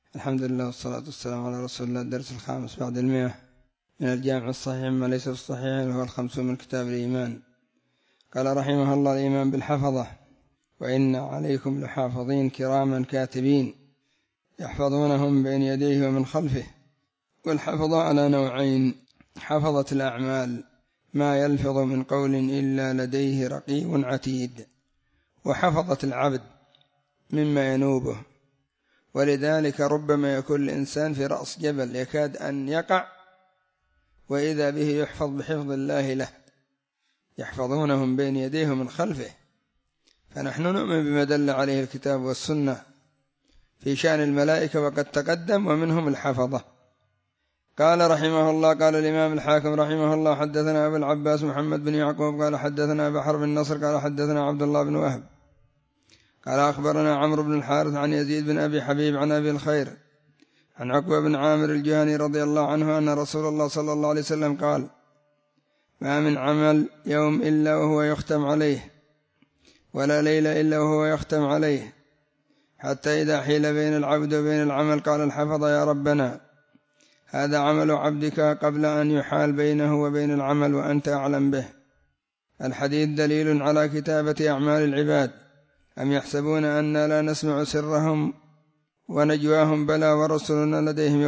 الحمد لله والصلاة والسلام على رسول الله. الدرس الخامس بعد 100 من الجامع الصحيح مما ليس في الصحيح، وهو 50 من كتاب الإيمان. قال رحمه الله: الإيمان بالحفظة. وإن عليكم لحافظين كراما كاتبين يحفظونهم بين يديه ومن خلفه. والحفظة على نوعين: حفظة الأعمال ما يلفظ من قول إلا لديه رقيب عتيد، وحفظة العبد مما ينوبه. ولذلك ربما يكون الإنسان في رأس جبل يكاد أن يقع، وإذا به يحفظ بحفظ الله له، يحفظونهم بين يديه ومن خلفه. فنحن نؤمن بما دل عليه الكتاب والسنة في شأن الملائكة وقد تقدم، ومنهم الحفظة. قال رحمه الله: قال الإمام الحاكم رحمه الله: حدثنا أبو العباس محمد بن يعقوب قال حدثنا بحر بن نصر قال حدثنا عبد الله بن وهب قال أخبرنا عمرو بن الحارث عن يزيد بن أبي حبيب عن أبي الخير عن عقبة بن عامر الجهني رضي الله عنه أن رسول الله صلى الله عليه وسلم قال: ما من عمل يوم إلا وهو يختم عليه، ولا ليلة إلا وهو يختم عليه، حتى إذا حيل بين العبد وبين العمل قال الحفظ: يا ربنا هذا عمل عبدك قبل أن يحال بينه وبين العمل وأنت أعلم به. الحديث دليل على كتابة أعمال العباد. أم يحسبون أننا لا نسمع سرهم ونجواهم؟ بلى ورسلنا لديهم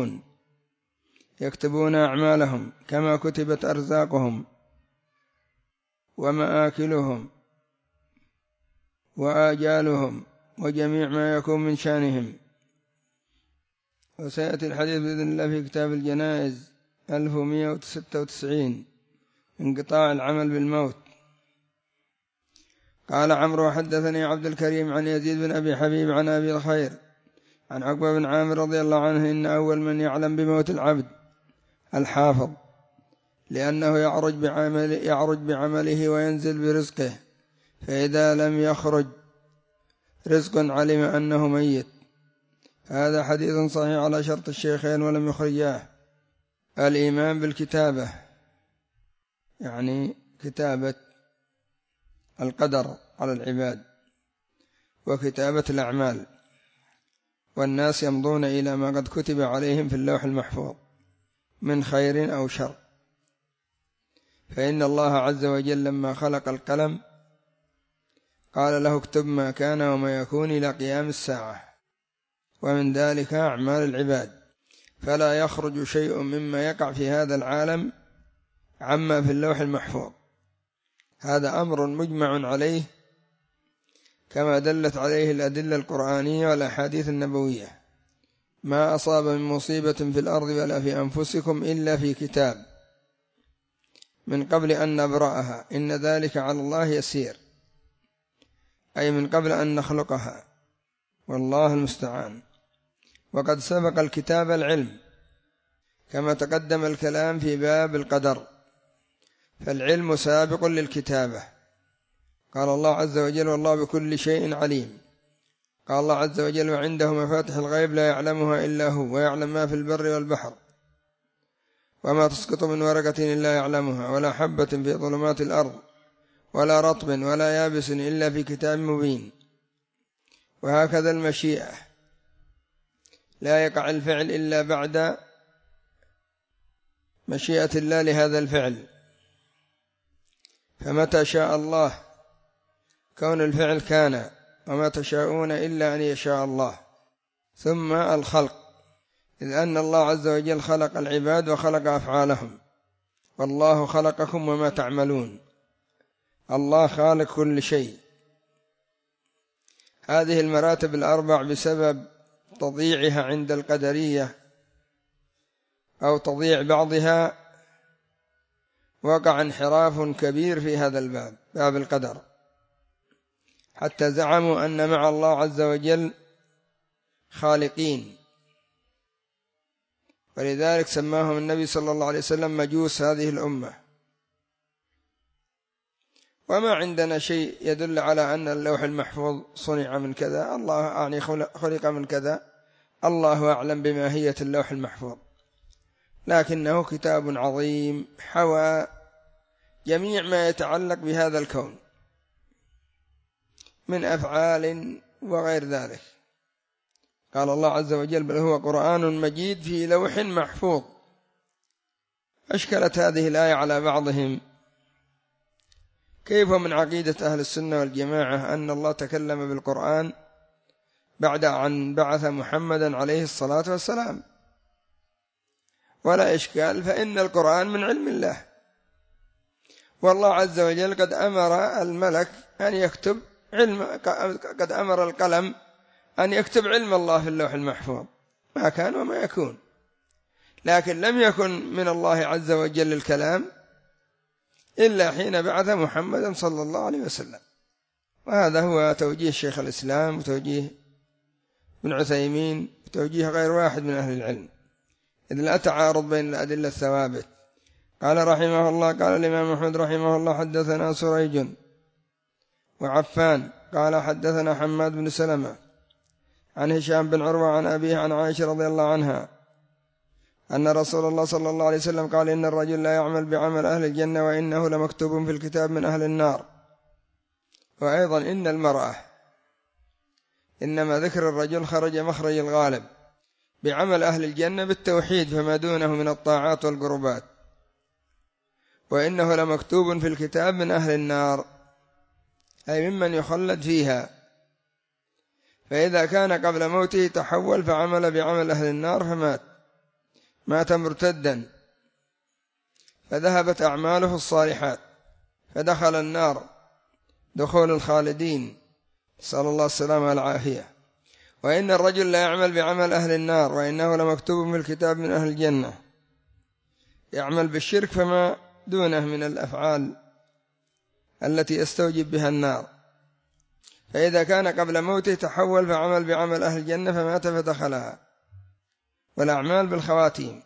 يكتبون أعمالهم كما كتبت أرزاقهم ومآكلهم وآجالهم وجميع ما يكون من شأنهم. وسيأتي الحديث بإذن الله في كتاب الجنائز 1196: انقطاع العمل بالموت. قال عمرو: حدثني عبد الكريم عن يزيد بن أبي حبيب عن أبي الخير عن عقبة بن عامر رضي الله عنه: إن أول من يعلم بموت العبد الحافظ، لأنه يعرج بعمله وينزل برزقه، فإذا لم يخرج رزق علم أنه ميت. هذا حديث صحيح على شرط الشيخين ولم يخرجاه. الإيمان بالكتابة يعني كتابة القدر على العباد وكتابة الأعمال، والناس يمضون إلى ما قد كتب عليهم في اللوح المحفوظ من خير أو شر. فإن الله عز وجل لما خلق القلم قال له: اكتب ما كان وما يكون إلى قيام الساعة، ومن ذلك أعمال العباد، فلا يخرج شيء مما يقع في هذا العالم عما في اللوح المحفوظ. هذا أمر مجمع عليه كما دلت عليه الأدلة القرآنية والأحاديث النبوية: ما أصاب من مصيبة في الأرض ولا في أنفسكم إلا في كتاب من قبل أن نبرأها إن ذلك على الله يسير، أي من قبل أن نخلقها، والله المستعان. وقد سبق الكتاب العلم كما تقدم الكلام في باب القدر، فالعلم سابق للكتابة. قال الله عز وجل: والله بكل شيء عليم. قال الله عز وجل: وعنده مفاتح الغيب لا يعلمها إلا هو، ويعلم ما في البر والبحر، وما تسقط من ورقة إلا يعلمها، ولا حبة في ظلمات الأرض ولا رطب ولا يابس إلا في كتاب مبين. وهكذا المشيئة، لا يقع الفعل إلا بعد مشيئة الله لهذا الفعل، فمتى شاء الله كون الفعل كان، وما تشاءون إلا أن يشاء الله. ثم الخلق، إذ أن الله عز وجل خلق العباد وخلق أفعالهم، والله خلقكم وما تعملون. الله خالق كل شيء. هذه المراتب الأربع بسبب تضييعها عند القدرية أو تضييع بعضها وقع انحراف كبير في هذا الباب، باب القدر، حتى زعموا أن مع الله عز وجل خالقين، ولذلك سماهم النبي صلى الله عليه وسلم مجوس هذه الأمة. وما عندنا شيء يدل على أن اللوح المحفوظ صنع من كذا، الله يعني خلق من كذا، الله أعلم بماهية اللوح المحفوظ، لكنه كتاب عظيم حوى جميع ما يتعلق بهذا الكون من أفعال وغير ذلك، قال الله عز وجل بل هو قرآن مجيد في لوح محفوظ. أشكلت هذه الآية على بعضهم، كيف من عقيدة أهل السنة والجماعة أن الله تكلم بالقرآن بعد أن بعث محمدا عليه الصلاة والسلام؟ ولا إشكال، فإن القرآن من علم الله، والله عز وجل قد أمر الملك أن يكتب قد أمر القلم أن يكتب علم الله في اللوح المحفوظ ما كان وما يكون، لكن لم يكن من الله عز وجل الكلام إلا حين بعث محمدا صلى الله عليه وسلم. وهذا هو توجيه شيخ الإسلام وتوجيه ابن عثيمين وتوجيه غير واحد من أهل العلم، إذ لا تعارض بين الأدلة الثوابت. قال رحمه الله قال الإمام أحمد رحمه الله حدثنا سريج وعفان قال حدثنا حماد بن سلمة عن هشام بن عروة عن أبيه عن عائشة رضي الله عنها أن رسول الله صلى الله عليه وسلم قال إن الرجل لا يعمل بعمل أهل الجنة وإنه لمكتوب في الكتاب من أهل النار. وأيضا إن المرأة إنما ذكر الرجل خرج مخرج الغالب بعمل أهل الجنة بالتوحيد فما دونه من الطاعات والقربات، وإنه لمكتوب في الكتاب من أهل النار أي ممن يخلد فيها، فإذا كان قبل موته تحول فعمل بعمل أهل النار مات مرتدا فذهبت أعماله الصالحات فدخل النار دخول الخالدين، نسأل الله السلامة والعافية. وإن الرجل لا يعمل بعمل أهل النار وإنه لمكتوب في الكتاب من أهل الجنة، يعمل بالشرك فما دونه من الأفعال التي يستوجب بها النار، فإذا كان قبل موته تحول فعمل بعمل أهل الجنة فمات فدخلها. والأعمال بالخواتيم،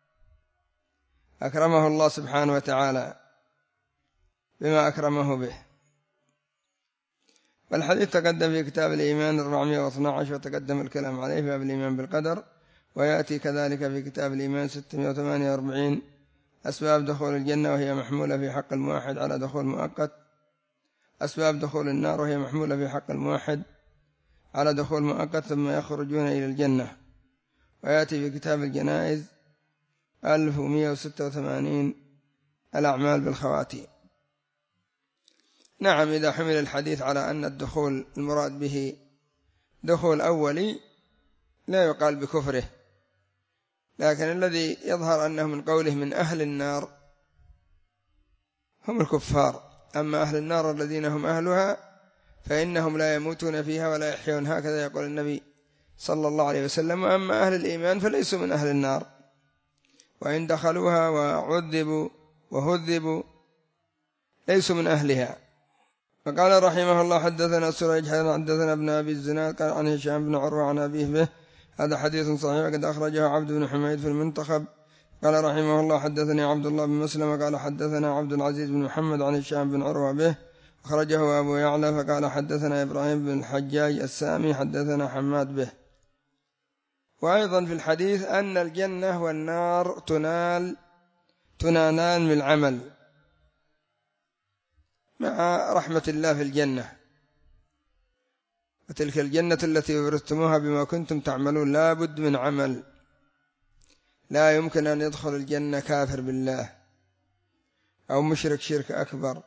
أكرمه الله سبحانه وتعالى بما أكرمه به. والحديث تقدم في كتاب الإيمان 412 وتقدم الكلام عليه في باب الإيمان بالقدر، ويأتي كذلك في كتاب الإيمان 648 أسباب دخول الجنة وهي محمولة في حق الموحد على دخول مؤقت، أسباب دخول النار وهي محمولة في حق الموحد على دخول مؤقت ثم يخرجون إلى الجنة. ويأتي في كتاب الجنائز 1186 الأعمال بالخواتيم. نعم، إذا حمل الحديث على أن الدخول المراد به دخول أولي لا يقال بكفره، لكن الذي يظهر أنه من قوله من أهل النار هم الكفار، أما أهل النار الذين هم أهلها فإنهم لا يموتون فيها ولا يحيون، هكذا يقول النبي صلى الله عليه وسلم. وأما أهل الإيمان فليسوا من أهل النار، وإن دخلوها وعذبوا وهذبوا ليسوا من أهلها. فقال رحمه الله حدثنا سريج حدثنا ابن أبي الزناد قال عن هشام بن عروة عن أبيه به، هذا حديث صحيح قد أخرجه عبد بن حميد في المنتخب. قال رحمه الله حدثني عبد الله بن مسلم قال حدثنا عبد العزيز بن محمد عن هشام بن عروة به، أخرجه أبو يعلى. فقال حدثنا إبراهيم بن الحجاج السامي حدثنا حماد به. وأيضا في الحديث أن الجنة والنار تنالان بالعمل مع رحمة الله في الجنة، وتلك الجنة التي أورثتموها بما كنتم تعملون، لا بد من عمل، لا يمكن أن يدخل الجنة كافر بالله أو مشرك شرك أكبر،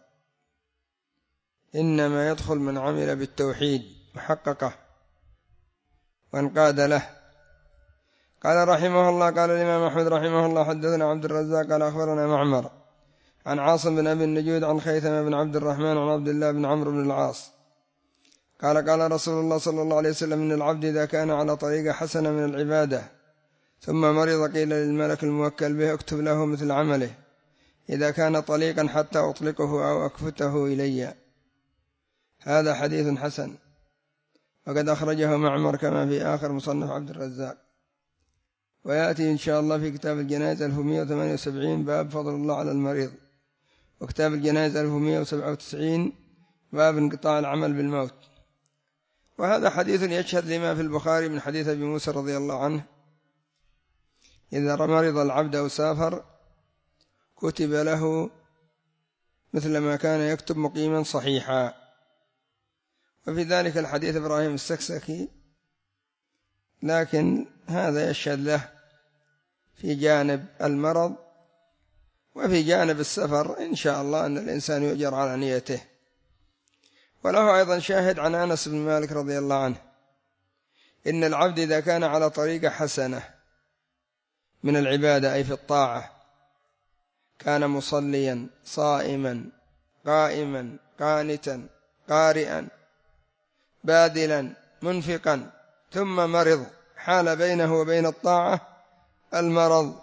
إنما يدخل من عمل بالتوحيد وحققه وانقاد له. قال رحمه الله قال الإمام أحمد رحمه الله حدثنا عبد الرزاق قال أخبرنا معمر عن عاصم بن أبي النجود عن خيثم بن عبد الرحمن عن عبد الله بن عمرو بن العاص قال رسول الله صلى الله عليه وسلم إن العبد إذا كان على طريقة حسنة من العبادة ثم مرض قيل للملك الموكل به اكتب له مثل عمله إذا كان طليقا حتى أطلقه أو أكفته إلي. هذا حديث حسن، وقد أخرجه معمر كما في آخر مصنف عبد الرزاق. ويأتي إن شاء الله في كتاب الجنائز 1178 باب فضل الله على المريض، وكتاب الجنائز 1197 باب انقطاع العمل بالموت. وهذا حديث يشهد لما في البخاري من حديث أبي موسى رضي الله عنه إذا مرض العبد أو سافر كتب له مثل ما كان يكتب مقيما صحيحا. وفي ذلك الحديث إبراهيم السكسكي لكن هذا يشهد له في جانب المرض، وفي جانب السفر إن شاء الله أن الإنسان يؤجر على نيته. وله أيضا شاهد عن أنس بن مالك رضي الله عنه: إن العبد إذا كان على طريقة حسنة من العبادة أي في الطاعة، كان مصليا صائما قائما قانتا قارئا باذلا منفقا، ثم مرض حال بينه وبين الطاعة المرض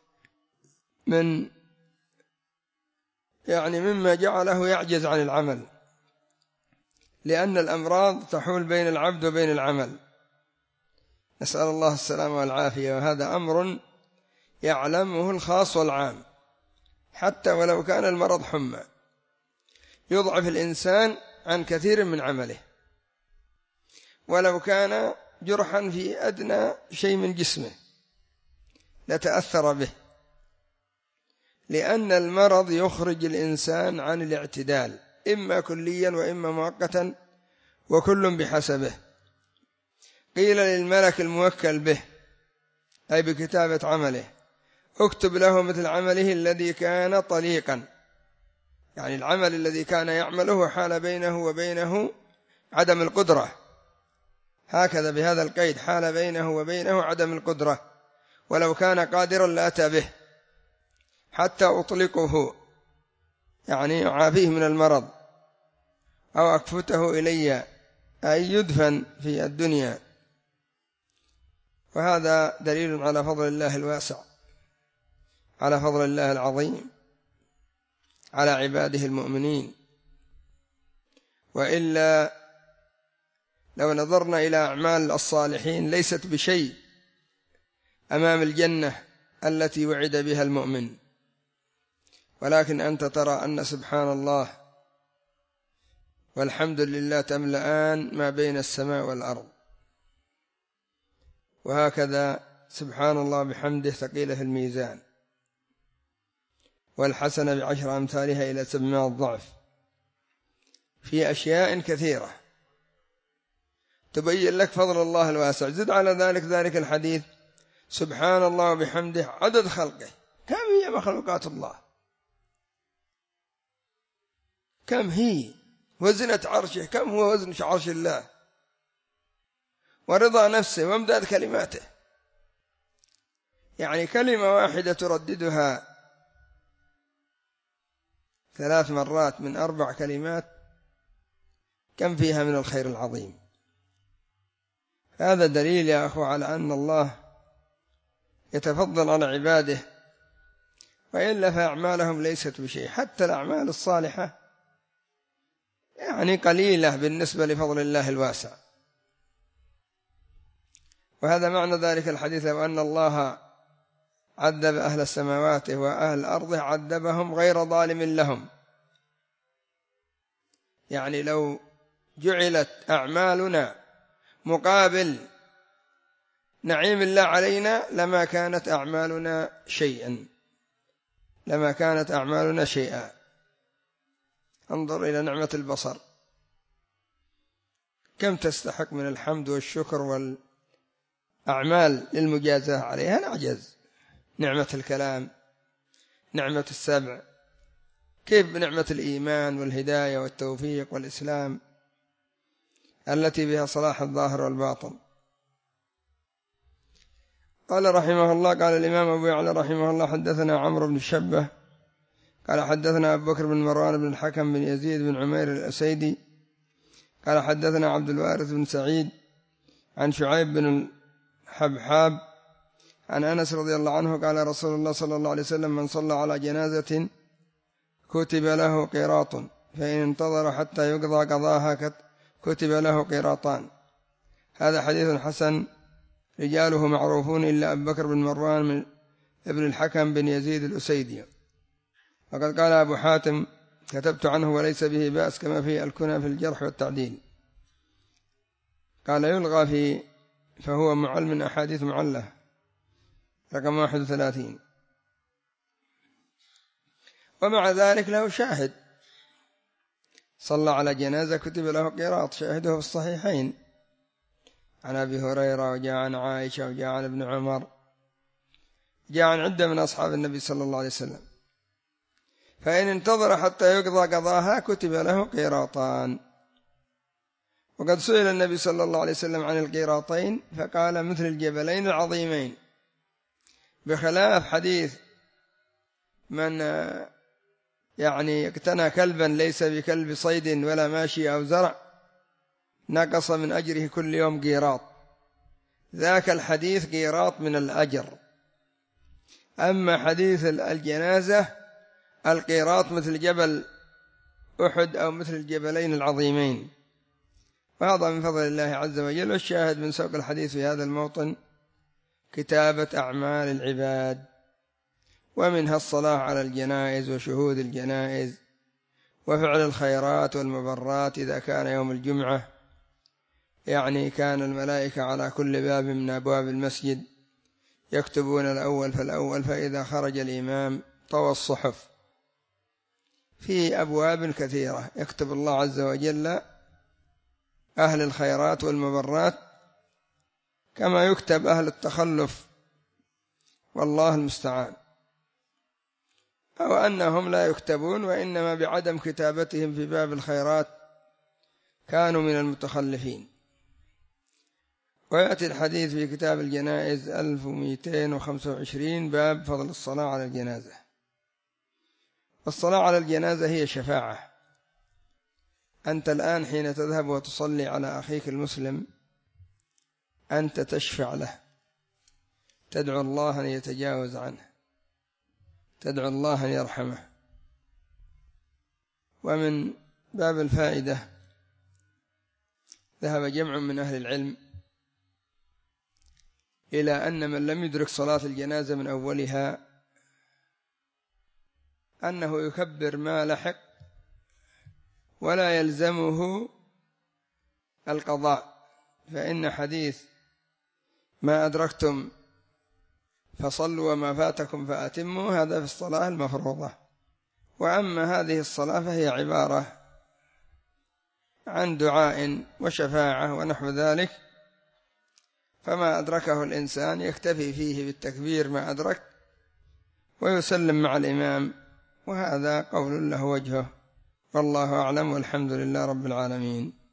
مما جعله يعجز عن العمل، لأن الأمراض تحول بين العبد وبين العمل، نسأل الله السلامة والعافية. وهذا أمر يعلمه الخاص والعام، حتى ولو كان المرض حمى يضعف الإنسان عن كثير من عمله، ولو كان جرحا في أدنى شيء من جسمه لتأثر به، لأن المرض يخرج الإنسان عن الاعتدال، إما كليا وإما مؤقتا، وكل بحسبه. قيل للملك الموكل به أي بكتابة عمله: اكتب له مثل عمله الذي كان طليقا، يعني العمل الذي كان يعمله حال بينه وبينه عدم القدرة، هكذا بهذا القيد: حال بينه وبينه عدم القدرة، ولو كان قادرا لأتى به حتى أطلقه، يعني أعافيه من المرض، أو أكفته إلي أي يدفن في الدنيا. وهذا دليل على فضل الله الواسع، على فضل الله العظيم على عباده المؤمنين. وإلا لو نظرنا إلى أعمال الصالحين ليست بشيء أمام الجنة التي وعد بها المؤمن، ولكن أنت ترى أن سبحان الله والحمد لله تملأان ما بين السماء والأرض، وهكذا سبحان الله بحمده ثقيلة في الميزان، والحسنة بعشر أمثالها إلى 700 ضعف، في أشياء كثيرة تبين لك فضل الله الواسع. زد على ذلك الحديث: سبحان الله وبحمده عدد خلقه. كم هي مخلوقات الله؟ كم هي؟ وزنة عرشه كم هو وزن عرش الله؟ ورضا نفسه وامداد كلماته. يعني كلمة واحدة ترددها 3 مرات من 4 كلمات، كم فيها من الخير العظيم. هذا دليل يا أخوة على أن الله يتفضل على عباده، وإلا فأعمالهم ليست بشيء. حتى الأعمال الصالحة يعني قليلة بالنسبة لفضل الله الواسع. وهذا معنى ذلك الحديث: لو أن الله عذب أهل السماوات وأهل الأرض عذبهم غير ظالم لهم. يعني لو جعلت أعمالنا مقابل نعيم الله علينا لما كانت أعمالنا شيئا. انظر إلى نعمة البصر، كم تستحق من الحمد والشكر والأعمال للمجازاة عليها، نعجز. نعمة الكلام، نعمة السمع، كيف بنعمة الإيمان والهداية والتوفيق والإسلام التي بها صلاح الظاهر والباطن. قال رحمه الله: قال الإمام أبو يعلى رحمه الله: حدثنا عمرو بن شبة قال حدثنا أبو بكر بن مروان بن الحكم بن يزيد بن عمير الأسيدي قال حدثنا عبد الوارث بن سعيد عن شعيب بن الحبحاب عن أنس رضي الله عنه قال: رسول الله صلى الله عليه وسلم: من صلى على جنازة كتب له قيراط، فإن انتظر حتى يقضى قضاها كتب له قيراطان. هذا حديث حسن رجاله معروفون إلا أبو بكر بن مروان ابن الحكم بن يزيد الأسيدي. وقد قال أبو حاتم: كتبت عنه وليس به بأس، كما في الكنى في الجرح والتعديل. قال: يلغى فهو معل من أحاديث معلة رقم 31. ومع ذلك له شاهد: صلى على جنازة كتب له قيراط، شاهده في الصحيحين عن أبي هريرة، وجاء عن عائشة، وجاء عن ابن عمر، جاء عن عدة من أصحاب النبي صلى الله عليه وسلم. فإن انتظر حتى يقضى قضاها كتب له قيراطان. وقد سئل النبي صلى الله عليه وسلم عن القيراطين فقال مثل الجبلين العظيمين، بخلاف حديث من يعني اقتنى كلبا ليس بكلب صيد ولا ماشي أو زرع نقص من أجره كل يوم قيراط، ذاك الحديث قيراط من الأجر. أما حديث الجنازة القيراط مثل جبل أحد أو مثل الجبلين العظيمين، وهذا من فضل الله عز وجل. والشاهد من سوق الحديث في هذا الموطن كتابة أعمال العباد، ومنها الصلاة على الجنائز وشهود الجنائز وفعل الخيرات والمبرات. إذا كان يوم الجمعة يعني كان الملائكة على كل باب من أبواب المسجد يكتبون الأول فالأول، فإذا خرج الإمام طوى الصحف في أبواب كثيرة يكتب الله عز وجل أهل الخيرات والمبرات كما يكتب أهل التخلف، والله المستعان. أو أنهم لا يكتبون، وإنما بعدم كتابتهم في باب الخيرات كانوا من المتخلفين. ويأتي الحديث في كتاب الجنائز 1225 باب فضل الصلاة على الجنازة. الصلاة على الجنازة هي شفاعة. أنت الآن حين تذهب وتصلي على أخيك المسلم أنت تشفع له، تدعو الله أن يتجاوز عنه، تدعو الله أن يرحمه. ومن باب الفائدة ذهب جمع من أهل العلم إلى أن من لم يدرك صلاة الجنازة من أولها أنه يكبر ما لحق ولا يلزمه القضاء، فإن حديث ما أدركتم فصلوا وما فاتكم فأتموا هذا في الصلاة المفروضة. وأما هذه الصلاة فهي عبارة عن دعاء وشفاعة ونحو ذلك، فما أدركه الإنسان يكتفي فيه بالتكبير ما أدرك ويسلم مع الإمام، وهذا قول له وجهه، والله أعلم، والحمد لله رب العالمين.